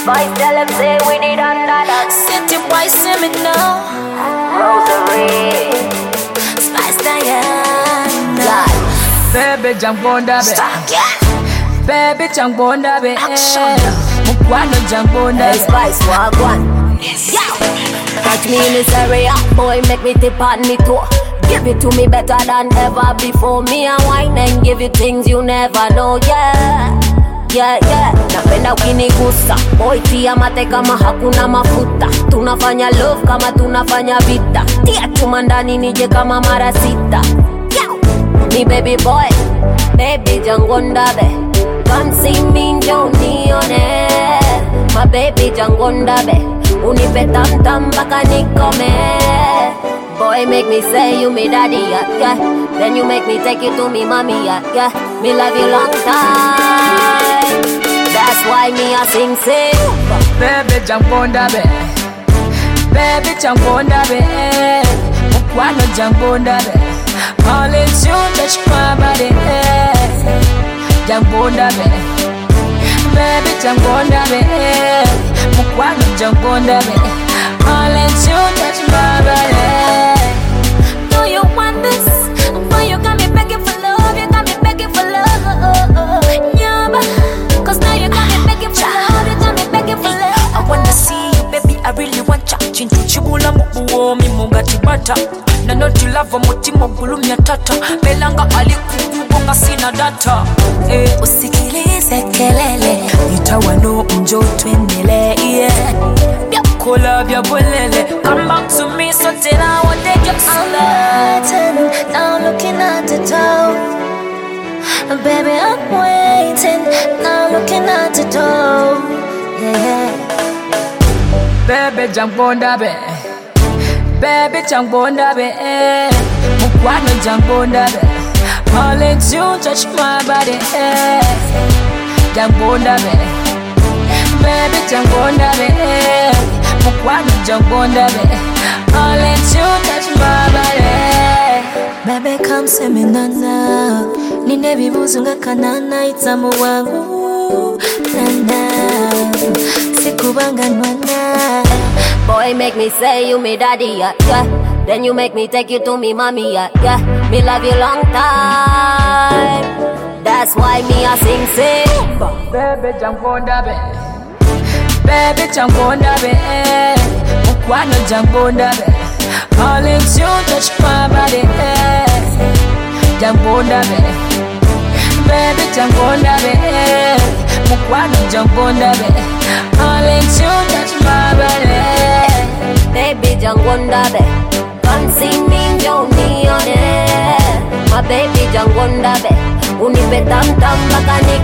Boys tell them say we need another. City boys see me now. Rosary. Spice Diana. God. Baby Jambonda be. Stop, yeah. Baby Jambonda be. Action. Mukwano Jambonda Hey, be. Spice, wagwan. Yo. Catch me in this area, boy, make me tip on me toe. Give it to me better than ever before. Me a wine and give you things you never know, yeah. Yeah, yeah. Napenda ukinigusa, boy, tia mate kama hakuna mafuta. Tunafanya love kama tunafanya vita. Tia chuma ndani nije kama mara sita. Yo. Me baby boy, baby Jangonda be. Come see me njo nione. My baby Jangonda be. Unipe tam tam baka nikome. Boy make me say you me daddy, yeah, yeah. Then you make me take you to me mommy, yeah, yeah. Me love you long time. That's why me a sing. Baby Jambonda be. Baby Jambonda be. Mukwano Jambonda be. All it's you touch my body. Jambonda be. Baby Jambonda be. Mukwano Jambonda be. All it's you touch my body. Do you want this? Boy, you got me begging for love. You got me begging for love. Nyaba. Cause now you got me begging for love. You got me begging for love. I wanna see you, baby, I really want ya. Chintu chibula mubuo, mimunga tibata. Na noti lava mutimo gulumya tata. Belanga alikukugonga sina data. Usikilize kelele. Itawano mjo twendele, yeah. Byakola byabolele. Come back to me, so then I want to get I'm waiting, now I'm looking at the door. Baby, I'm waiting, now I'm looking at the door. Yeah. Baby Jambonda be. Baby Jambonda be. Mukwano Jambonda be. All it's you touch my body. Jambonda be. Baby Jambonda be. Mukwano Jambonda be. All it's you touch my body. Baby, come see me nana. Nine vibuzunga kanana itamu wangu. Nana, sikubanga nwana. Boy make me say you me daddy, yeah, yeah. Then you make me take you to me mommy, yeah, yeah. Me love you long time. That's why me a sing. Baby Jambonda be. Baby Jambonda be. Mukwano Jambonda be. All it's you touch my body. Jambonda be. Baby Jambonda be. Mukwano Jambonda be. All it's you touch my body. Baby Jangonda be. Come see me njo nione. My baby Jangonda be. Unipe tam tam baka